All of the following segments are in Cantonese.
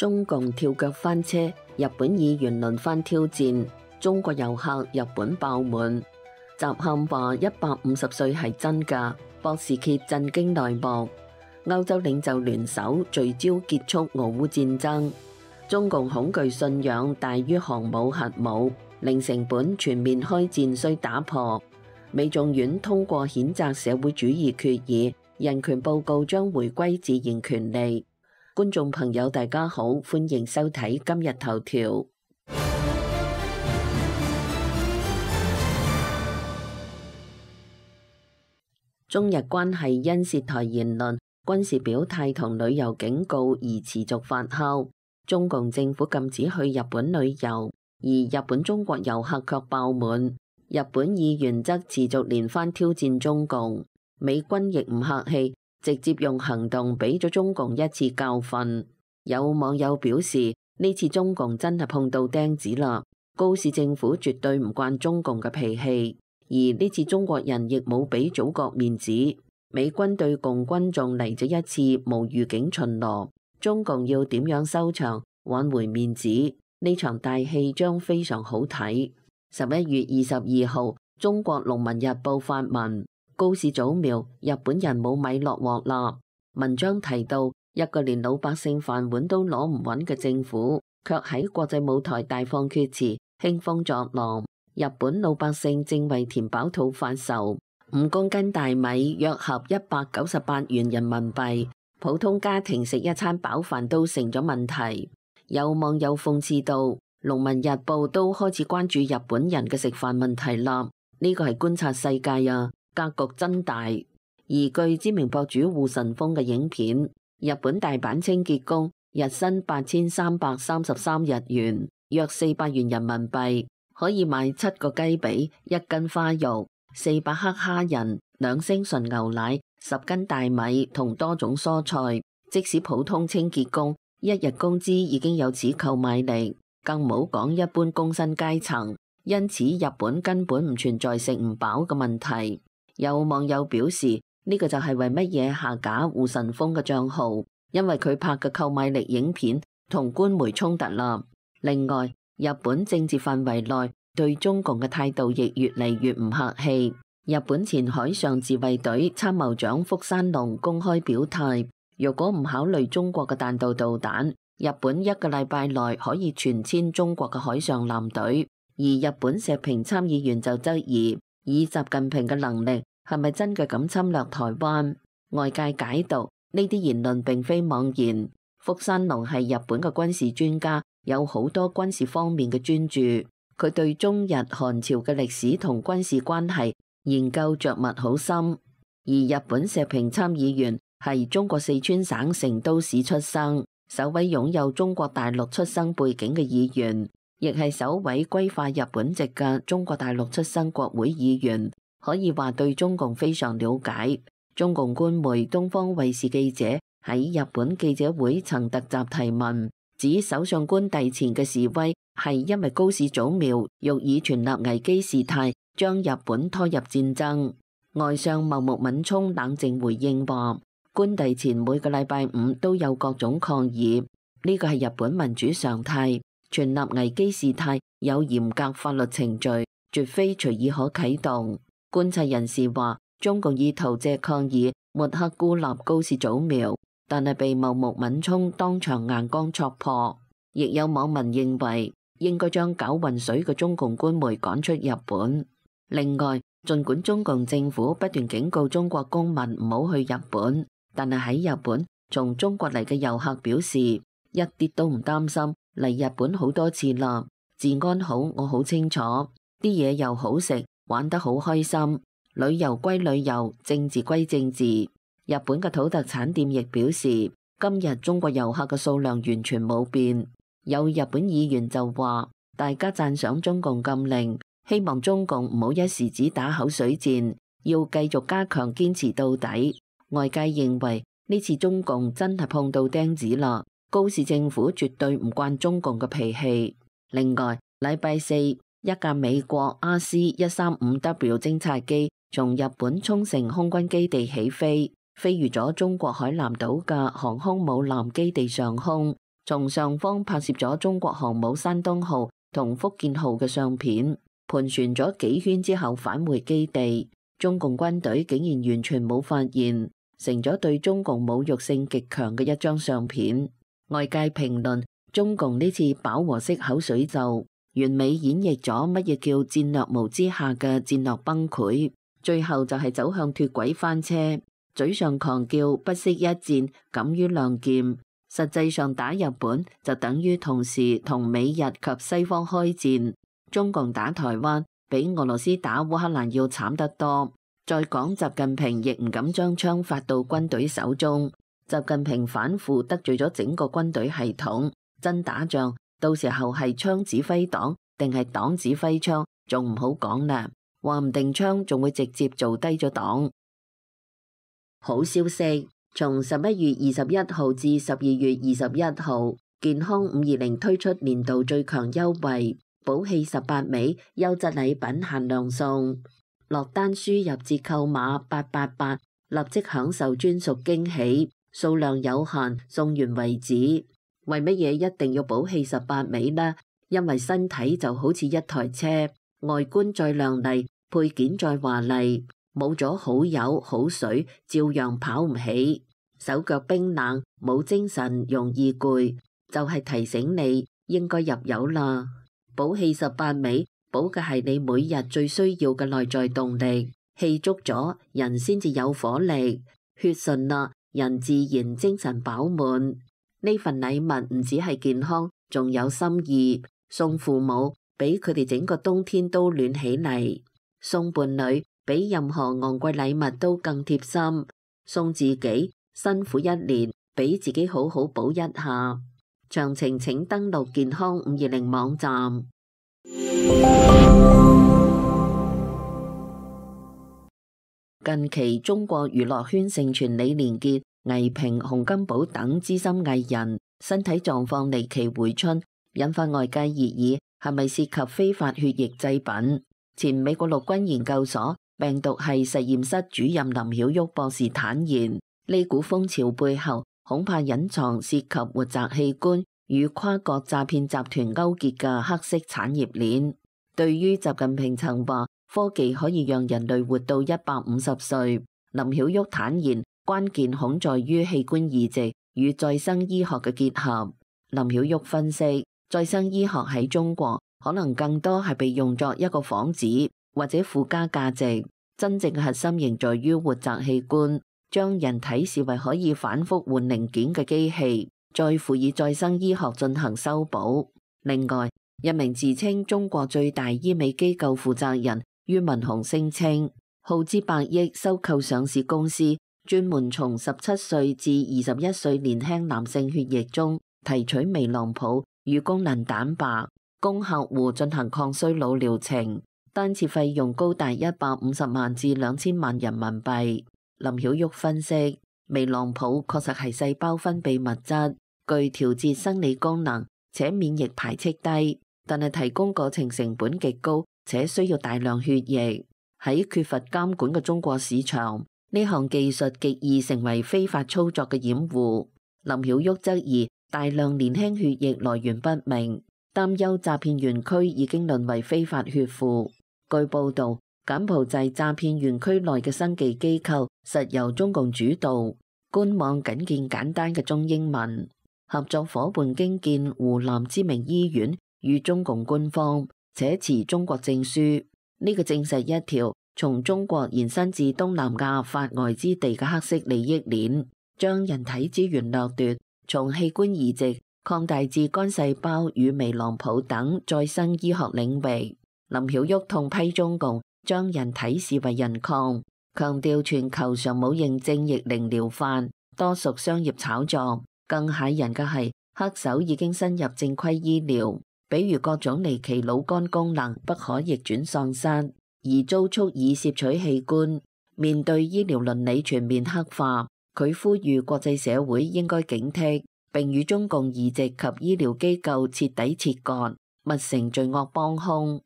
中共跳腳翻車，日本議員輪番挑戰，中國遊客日本爆滿。習勘話150歲係真㗎，博士揭震驚內幕。歐洲領袖聯手聚焦結束俄烏戰爭。中共恐懼信仰大於航母核武，零成本全面開戰需打破。美眾院通過譴責社會主義決議，人權報告將回歸自然權利。觀眾朋友大家好，歡迎收睇今日頭條。中日關係因涉台言論、軍事表態同旅遊警告而持續發酵。中共政府禁止去日本旅遊，而日本中國遊客卻爆滿。日本議員則持續連番挑戰中共。美軍亦唔客氣，直接用行動俾咗中共一次教訓。有網友表示，呢次中共真係碰到釘子啦，高市政府絕對唔慣中共嘅脾氣，而呢次中國人亦冇俾祖國面子。美軍對共軍仲嚟咗一次無預警巡邏，中共要點樣收場挽回面子？呢場大戲將非常好睇。11月22號，中國農民日報發文高市早苗，日本人冇米落鑊啦。文章提到，一個連老百姓飯碗都攞唔穩嘅政府，卻喺國際舞台大放厥詞，興風作浪。日本老百姓正為填飽肚發愁，5公斤大米約合198元人民幣，普通家庭食一餐飽飯都成咗問題。有網友諷刺道，農民日報都開始關注日本人嘅食飯問題啦，呢個係觀察世界啊，格局真大。而據知名博主護神風嘅影片，日本大阪清潔工日薪8333日元，約400元人民幣，可以買7個雞髀、1斤花肉、400克蝦仁、2升純牛奶、10斤大米同多種蔬菜。即使普通清潔工一日工資已經有此購買力，更冇講一般工薪階層。因此日本根本唔存在食唔飽嘅問題。有網友表示，呢個就係為乜嘢下架護神風嘅賬號，因為佢拍嘅購買力影片同官媒衝突啦。另外，日本政治範圍內對中共嘅態度亦越嚟越唔客氣。日本前海上自衛隊參謀長福山龍公開表態，如果唔考慮中國嘅彈道導彈，日本1個禮拜內可以全殲中國嘅海上艦隊。而日本石屏參議員就質疑，以習近平嘅能力係咪真嘅咁侵略台灣？外界解讀呢啲言論並非妄言。福山龍係日本嘅軍事專家，有好多軍事方面嘅專著，佢對中日韓朝嘅歷史同軍事關係研究着墨好深。而日本石屏參議員係中國四川省成都市出生，首位擁有中國大陸出生背景嘅議員，亦係首位歸化日本籍嘅中國大陸出生國會議員，可以話對中共非常了解。中共官媒東方衛視記者喺日本記者會曾突襲提問，指首相官邸前嘅示威係因為高市早苗欲以存立危機事態將日本拖入戰爭。外相茂木敏充冷靜回應話，官邸前每個禮拜五都有各種抗議，呢個係日本民主常態。存立危機事態有嚴格法律程序，絕非隨意可啟動。觀察人士話，中共意圖借抗議抹黑孤立高市早苗，但係被茂木敏充當場硬剛戳破。亦有網民認為，應該將搞渾水嘅中共官媒趕出日本。另外，儘管中共政府不斷警告中國公民唔好去日本，但係喺日本從中國嚟嘅遊客表示，一啲都唔擔心。嚟日本好多次啦，治安好，我好清楚，啲嘢又好食，玩得好開心。旅遊歸旅遊，政治歸政治。日本嘅土特產店亦表示，今日中國遊客嘅數量完全冇變。有日本議員就話，大家讚賞中共禁令，希望中共唔好一時只打口水戰，要繼續加強堅持到底。外界認為呢次中共真係碰到釘子啦。高市政府絕對唔慣中共嘅脾氣。另外，禮拜四，一架美國 RC-135W 偵察機從日本沖繩空軍基地起飛，飛越咗中國海南島嘅航空母艦基地上空， 從上方拍攝咗中國航母山東號同福建號嘅相片，盤旋咗幾圈之後返回基地，中共軍隊竟然完全冇發現，成咗對中共侮辱性極強嘅一張相片。外界評論中共呢次飽和式口水咒，完美演繹咗乜嘢叫戰略無之下嘅戰略崩潰，最後就係走向脫軌翻車，嘴上狂叫不惜一戰，敢於亮劍，實際上打日本就等於同時同美日及西方開戰。中共打台灣比俄羅斯打烏克蘭要慘得多。再講習近平亦唔敢將槍發到軍隊手中，習近平反腐得罪咗整個軍隊系統，真打仗到時候係槍指揮黨定係黨指揮槍仲唔好講啦，話唔定槍仲會直接做低咗黨。好消息，從11月21號至12月21號，健康520推出年度最強優惠，寶氣18味優質禮品限量送，落單輸入折扣碼888，立即享受專屬驚喜，數量有限，送完為止。為乜嘢一定要寶氣18味呢？因為身體就好似一台車，外觀再亮麗，配件再華麗，冇咗好油好水，照樣跑唔起，手腳冰冷，冇精神，容易攰，就係提醒你應該入油啦。寶氣18味保嘅係你每日最需要嘅內在動力，氣足咗，人先至有火力，血順啦，人自然精神飽滿。呢份禮物唔止係健康，仲有心意，送父母俾佢哋整個冬天都暖起嚟，送伴侶比任何昂貴禮物都更貼心，送自己辛苦一年，俾自己好好補一下。詳情請登錄健康520網站。近期中國娛樂圈盛傳李連杰、倪萍、洪金寶等資深藝人身體狀況離奇回春，引發外界熱議，係咪涉及非法血液製品？前美國陸軍研究所病毒系實驗室主任林曉旭博士坦言，呢股風潮背後恐怕隱藏涉及活摘器官與跨國詐騙集團勾結嘅黑色產業鏈。對於習近平曾話科技可以讓人類活到150歲，林曉旭坦言關鍵恐在於器官移植與再生醫學嘅結合。林曉旭分析，再生醫學喺中國可能更多係被用作一個幌子或者附加價值，真正核心仍在於活摘器官，將人體視為可以反覆換零件嘅機器，再輔以再生醫學進行修補。另外，一名自稱中國最大醫美機構負責人于文雄聲稱，耗資100億收購上市公司，專門從17歲至21歲年輕男性血液中提取微囊泡與功能蛋白，供客戶進行抗衰老療程，單次費用高達150萬至2000萬人民幣。林曉旭分析，微囊泡確實係細胞分泌物質，具調節生理功能，且免疫排斥低，但係提供過程成本極高，且需要大量血液。喺缺乏監管嘅中國市場，呢項技術極易成為非法操作嘅掩護。林曉旭質疑大量年輕血液來源不明，擔憂詐騙園區已經淪為非法血庫。據報道，柬埔寨詐騙園區內嘅生技機構實由中共主導，官網僅見簡單嘅中英文。合作夥伴經建湖南知名醫院與中共官方，且持中國證書。呢個證實一條從中國延伸至東南亞發外之地嘅黑色利益鏈，將人體資源掠奪，從器官移植擴大至肝細胞與微囊泡等再生醫學領域。林曉旭痛批中共將人體視為人礦，強調全球尚冇認證逆齡療法，多屬商業炒作。更嚇人嘅係，黑手已經深入正規醫療，比如各種離奇腦幹功能不可逆轉喪失，而遭蓄意攝取器官。面對醫療倫理全面黑化，佢呼籲國際社會應該警惕，並與中共移植及醫療機構徹底切割，勿成罪惡幫兇。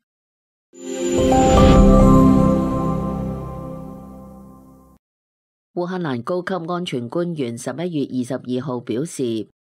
烏克蘭高級安全官員11月22號表示，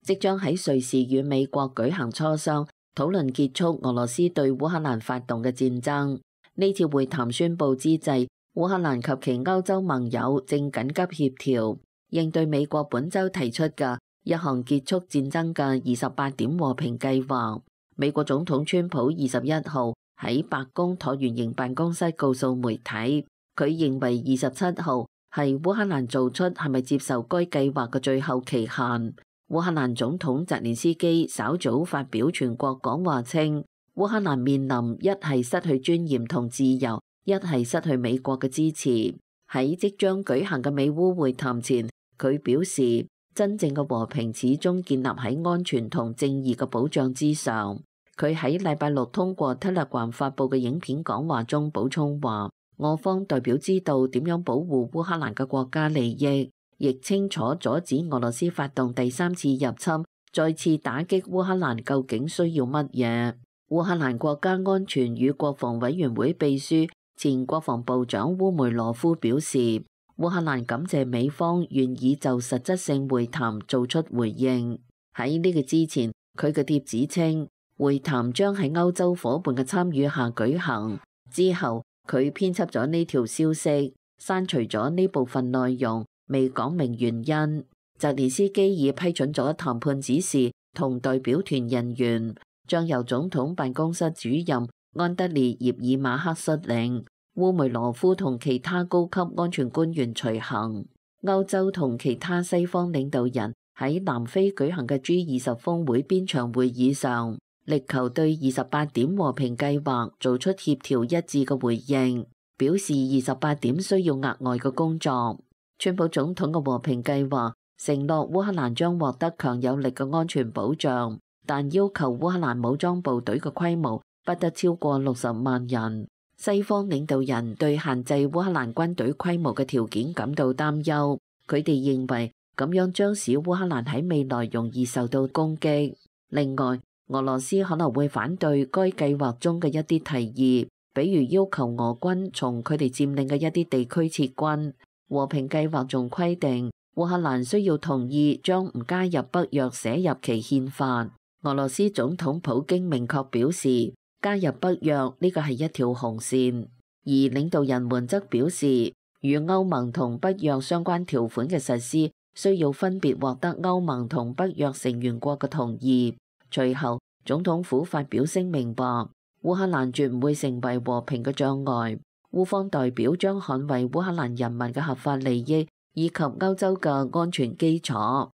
即將喺瑞士與美國舉行磋商，討論結束俄羅斯對烏克蘭發動嘅戰爭。呢次會談宣布之際，烏克蘭及其歐洲盟友正緊急協調，應對美國本週提出嘅一項結束戰爭嘅28點和平計劃。美國總統川普21號喺白宮橢圓形辦公室告訴媒體，佢認為27號係烏克蘭做出係咪接受該計劃嘅最後期限。烏克蘭總統澤連斯基稍早發表全國講話稱，烏克蘭面臨一係失去尊嚴同自由，一係失去美國嘅支持。喺即將舉行嘅美烏會談前，佢表示，真正嘅和平始終建立喺安全同正義嘅保障之上。佢喺禮拜六通過 Telegram 發佈嘅影片講話中補充話，俄方代表知道點樣保護烏克蘭嘅國家利益，亦清楚阻止俄羅斯發動第三次入侵，再次打擊烏克蘭究竟需要乜嘢。烏克蘭國家安全與國防委員會秘書、前國防部長烏梅羅夫表示，烏克蘭感謝美方願意就實質性會談做出回應。喺呢個之前，佢嘅帖子稱，會談將喺歐洲夥伴嘅參與下舉行。之後，佢編輯咗呢條消息，刪除咗呢部分內容，未講明原因。澤連斯基已批准咗談判指示同代表團人員，將由總統辦公室主任安德烈葉爾馬克率領，烏梅羅夫同其他高級安全官員隨行。歐洲同其他西方領導人喺南非舉行嘅 G20 峰會邊場會議上，力求對28點和平計劃做出協調一致嘅回應，表示28點需要額外嘅工作。川普總統嘅和平計劃承諾烏克蘭將獲得強有力嘅安全保障，但要求烏克蘭武裝部隊嘅規模不得超過60萬人。西方領導人對限制烏克蘭軍隊規模嘅條件感到擔憂，佢哋認為咁樣將使烏克蘭喺未來容易受到攻擊。另外，俄羅斯可能會反對該計劃中嘅一啲提議，比如要求俄軍從佢哋佔領嘅一啲地區撤軍。和平計劃仲規定，烏克蘭需要同意將唔加入北約寫入其憲法。俄羅斯總統普京明確表示，加入北約呢個係一條紅線，而領導人們則表示，與歐盟同北約相關條款嘅實施需要分別獲得歐盟同北約成員國嘅同意。隨後，總統府發表聲明話，烏克蘭絕唔會成為和平嘅障礙。烏方代表將捍衛烏克蘭人民嘅合法利益以及歐洲嘅安全基礎。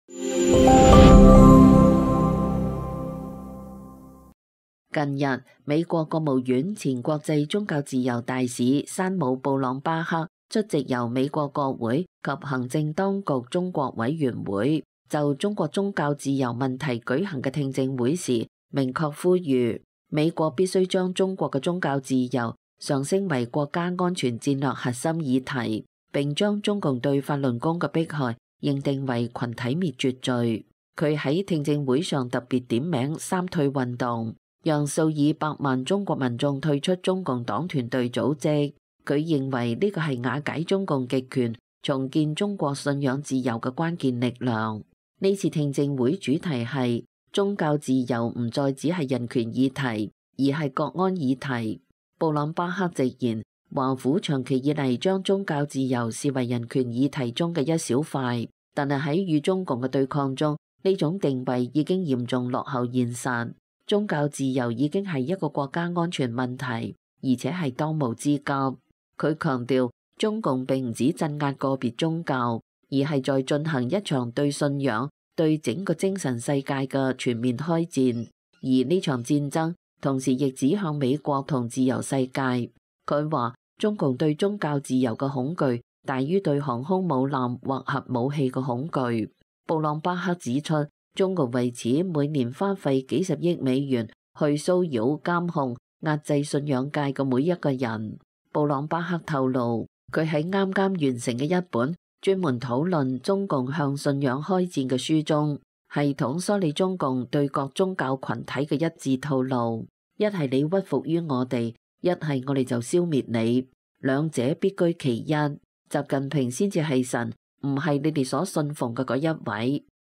近日，美國國務院前國際宗教自由大使山姆布朗巴克出席由美國國會及行政當局中國委員會就中國宗教自由問題舉行嘅聽證會時，明確呼籲美國必須將中國嘅宗教自由上升為國家安全戰略核心議題，並將中共對法輪功嘅迫害認定為群體滅絕罪。佢喺聽證會上特別點名三退運動，讓數以百萬中國民眾退出中共黨團隊組織。佢認為呢個係瓦解中共極權、重建中國信仰自由嘅關鍵力量。呢次聽證會主題係宗教自由唔再只係人權議題，而係國安議題。布朗巴克直言，華府長期以嚟將宗教自由視為人權議題中嘅一小塊，但係喺與中共嘅對抗中，呢種定位已經嚴重落後現實。宗教自由已經係一個國家安全問題，而且係當務之急。佢強調，中共並唔止鎮壓個別宗教，而係在進行一場對信仰、對整個精神世界嘅全面開戰。而呢場戰爭同時亦指向美國同自由世界。佢話，中共對宗教自由嘅恐懼大於對航空母艦或核武器嘅恐懼。布朗巴克指出，中共為此每年花費幾十億美元去騷擾、監控、壓制信仰界嘅每一個人。布朗巴克透露，佢喺啱啱完成嘅一本專門討論中共向信仰開戰嘅書中，系統梳理中共對各宗教群體嘅一致套路：一係你屈服於我哋，一係我哋就消滅你，兩者必居其一。習近平先至係神，唔係你哋所信奉嘅嗰一位。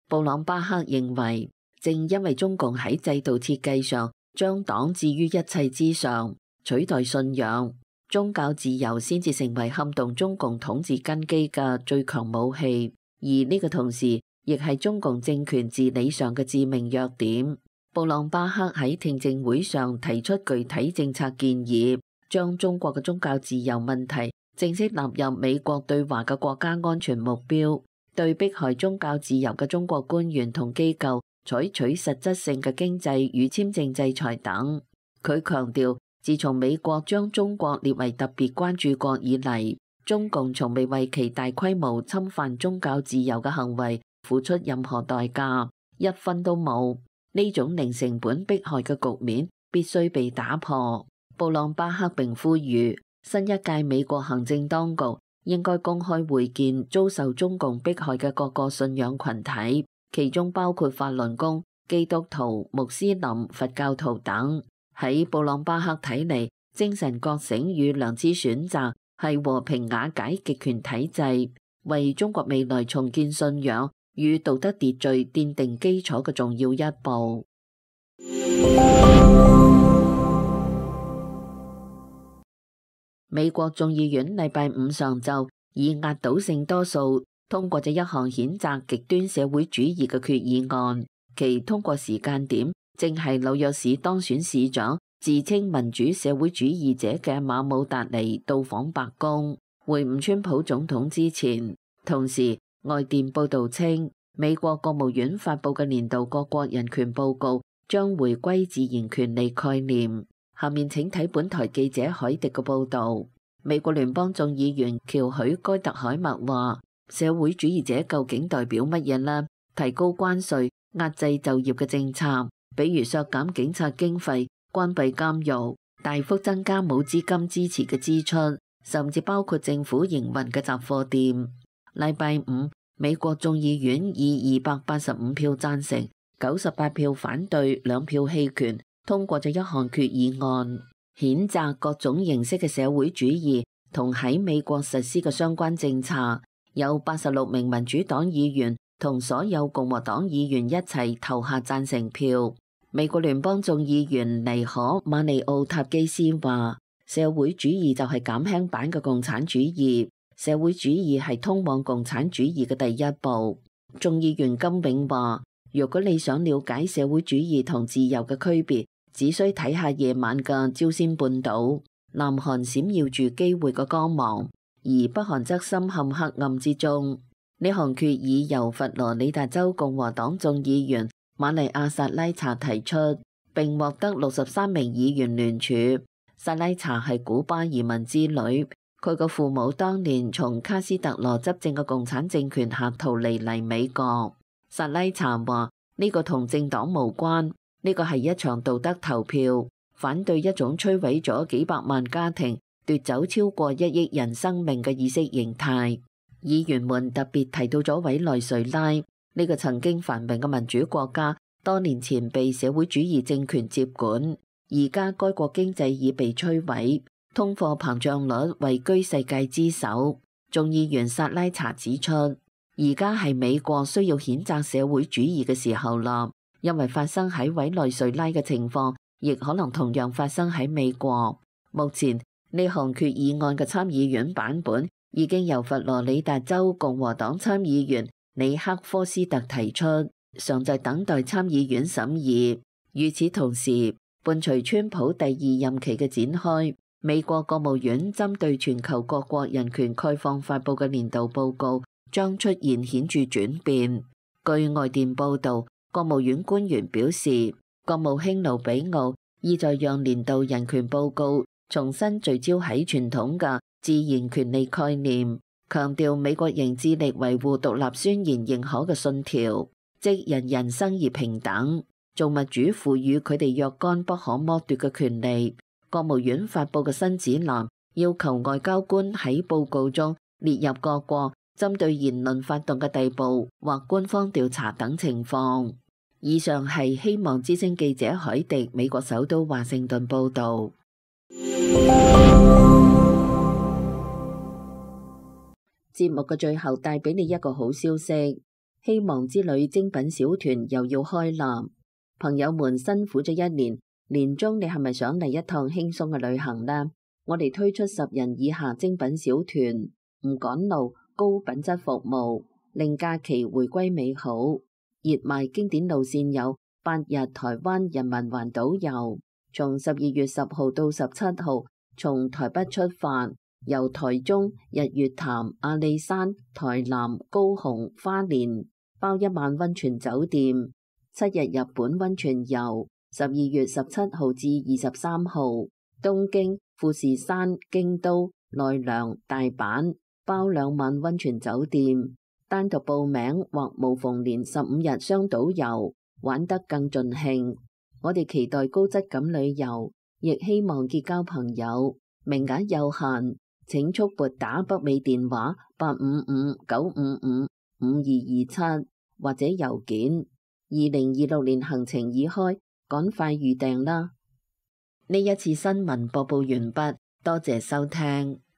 布朗巴克認為，正因為中共喺制度設計上將黨置於一切之上，取代信仰，宗教自由先至成為撼動中共統治根基嘅最強武器，而呢個同時亦係中共政權治理上嘅致命弱點。布朗巴克喺聽證會上提出具體政策建議，將中國嘅宗教自由問題正式納入美國對華嘅國家安全目標，對迫害宗教自由嘅中國官員同機構採取實質性嘅經濟與簽證制裁等。佢強調，自從美國將中國列為特別關注國以嚟，中共從未為其大規模侵犯宗教自由嘅行為付出任何代價，一分都冇。呢種零成本迫害嘅局面必須被打破。布朗巴克並呼籲新一屆美國行政當局應該公開會見遭受中共迫害嘅各個信仰群體，其中包括法輪功、基督徒、穆斯林、佛教徒等。喺布朗巴克睇嚟，精神覺醒與良知選擇係和平瓦解極權體制，為中國未來重建信仰與道德秩序奠定基礎嘅重要一步。美國眾議院禮拜五上晝以壓倒性多數通過咗一項譴責極端社會主義嘅決議案，其通過時間點正係紐約市當選市長、自稱民主社會主義者嘅馬姆達尼到訪白宮會晤川普總統之前。同時，外電報導稱，美國國務院發布嘅年度各國人權報告將回歸自然權利概念。下面請睇本台記者海迪嘅報導。美國聯邦眾議員喬許該特海默話：社會主義者究竟代表乜嘢呢？提高關稅、壓制就業嘅政策，比如削減警察經費、關閉監獄、大幅增加冇資金支持嘅支出，甚至包括政府營運嘅雜貨店。禮拜五，美國眾議院以285票贊成、98票反對、2票棄權，通過咗一項決議案，譴責各種形式嘅社會主義同喺美國實施嘅相關政策。有86名民主黨議員同所有共和黨議員一齊投下贊成票。美國聯邦眾議員尼可馬尼奧塔基斯話：社會主義就係減輕版嘅共產主義，社會主義係通往共產主義嘅第一步。眾議員金永話：如果你想了解社會主義同自由嘅區別，只需睇下夜晚嘅朝鮮半島，南韓閃耀住機會嘅光芒，而北韓則深陷黑暗之中。呢項決議由佛羅里達州共和黨眾議員瑪麗亞薩拉查提出，並獲得63名議員聯署。薩拉查係古巴移民之女，佢嘅父母當年從卡斯特羅執政嘅共產政權下逃離嚟美國。薩拉查話：呢個同政黨無關。呢個係一場道德投票，反對一種摧毀咗幾百萬家庭、奪走超過1億人生命嘅意識形態。議員們特別提到咗委內瑞拉，呢個曾經繁榮嘅民主國家，多年前被社會主義政權接管，而家該國經濟已被摧毀，通貨膨脹率位居世界之首。眾議員薩拉查指出，而家係美國需要譴責社會主義嘅時候啦。因為發生喺委內瑞拉嘅情況，亦可能同樣發生喺美國。目前呢項決議案嘅參議院版本已經由佛羅里達州共和黨參議員尼克科斯特提出，尚在等待參議院審議。與此同時，伴隨川普第2任期嘅展開，美國國務院針對全球各國人權概況發布嘅年度報告將出現顯著轉變。據外電報導，國務院官員表示，國務卿盧比奧意在讓年度人權報告重新聚焦喺傳統嘅自然權利概念，強調美國仍致力維護獨立宣言認可嘅信條，即人人生而平等，造物主賦予佢哋若干不可剝奪嘅權利。國務院發布嘅新指南要求外交官喺報告中列入各國針對言論發動嘅逮捕或官方調查等情況。以上係希望之聲記者海迪美國首都華盛頓報導。節目嘅最後帶俾你一個好消息， 希望之旅精品小團又要開立，朋友們辛苦咗一年，年終你係咪想嚟一趟輕鬆嘅旅行呢？我哋推出10人以下精品小團，唔趕路，高品質服務，令假期回歸美好。熱賣經典路線有8日台灣人民環島遊，從12月10號到17號，從台北出發，由台中、日月潭、阿里山、台南、高雄、花蓮，包1晚溫泉酒店，7日日本溫泉遊，12月17號至23號，東京、富士山、京都、奈良、大阪，包2晚溫泉酒店。單獨報名或無縫連15日雙島遊，玩得更盡興。我哋期待高質感旅遊，亦希望結交朋友。名額有限，請速撥打北美電話855-955-5227或者郵件。2026年行程已開，趕快預訂啦！呢一次新聞播報完畢，多謝收聽。